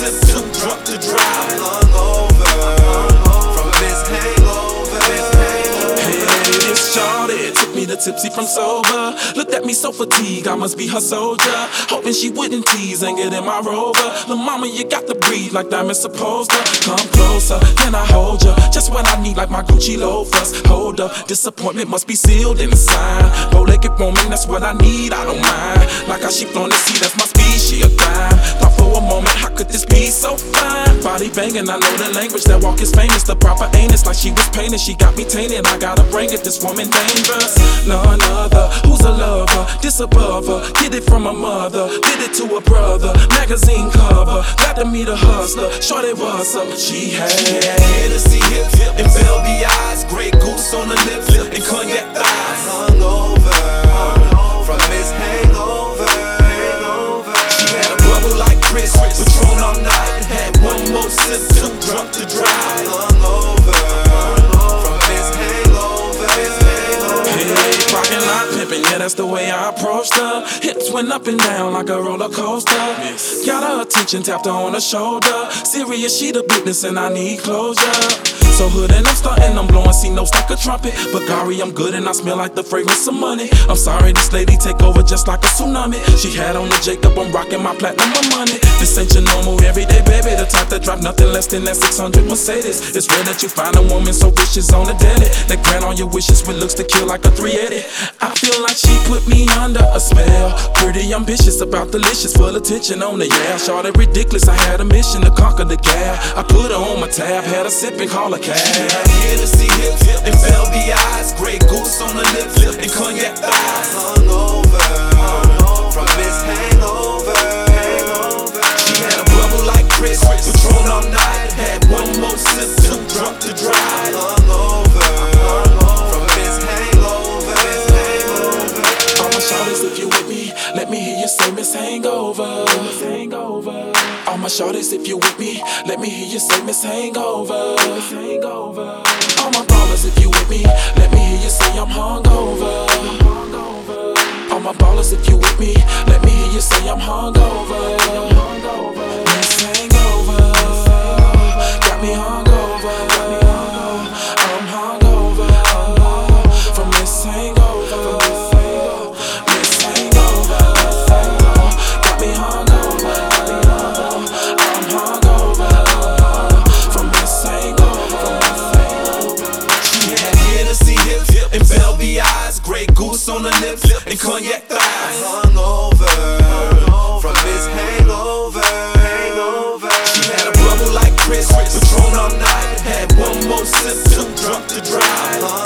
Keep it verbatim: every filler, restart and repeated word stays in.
sip, too drunk to drive. Hungover from this hangover. Hey, this shawty took me to tipsy from sober. Looked at me so fatigued, I must be her soldier. Hoping she wouldn't tease and get in my rover. Lil' mama, you got to breathe like diamonds supposed to. Come closer, can I hold ya? Just when I need like my Gucci loafers. Hold up, disappointment must be sealed in a sign. Bow-legged woman, that's what I need, I don't mind. Like how she flown to see, that's my speed, she a dime. Thought for a moment, how could this be so fine? Body banging, I know the language, that walk is famous. The proper anus, like she was painted, she got me tainted. I gotta bring it, this woman dangerous. None other, who's a lover? This above her, get it from a mother. Did it to a brother, magazine cover. Got to meet a hustler, shorty was up. She had Hennessy hip, hip, and Velby eyes, Grey Goose on the lips, and cognac thighs. Hungover from this hangover. She had a bubble like Chris, Patron all night. Had one more sip, too drunk to drive. Hungover from this hangover. Hey, parking lot pimpin', yeah, that's the way I approached her. Hips went up and down like a roller coaster. Got her attention, tapped her on the shoulder. Serious, she the business and I need closure. So hood and I'm stuntin', I'm blowing C notes like a trumpet. But Gary, I'm good and I smell like the fragrance of money. I'm sorry, this lady take over just like a tsunami. She had on the Jacob, I'm rocking my platinum, my money. This ain't your normal everyday baby, the type that drop nothing less than that six hundred Mercedes. It's rare that you find a woman so vicious on the daily, that grant all your wishes with looks to kill like a three eighty. I feel like she put me under a spell. Pretty ambitious about delicious, full attention on the yeah. Shorty ridiculous, I had a mission to conquer the gap. I put her on my tab, had her sipping, call her cab. Hennessy hip, hip, and Velby eyes, Grey Goose on the lips, and cognac thighs. Hungover from this hangover. She had a bubble like Chris, Patron all night. Had one more sip, too drunk to drive. Hungover from this hangover. All my shorties, if you with me, let me hear you say Miss Hangover. Miss Hangover. All my shorties, if you with me, let me hear you say Miss Hangover. Miss Hangover. All my ballers, if you with me, let me hear you say I'm hungover. All my ballers, if you with me, let me hear you say I'm hungover. Miss Hangover, got me hungover. I'm hungover from Miss Hangover. Miss Hangover, got me hungover. I'm hungover from Miss Hangover. She had Hennessy hip, hip, and Velby eyes, Grey Goose on the lips, and cognac thighs. Hungover from this hangover. She had a bubble like Chris, Patron all night. Had one more sip, too drunk to drive.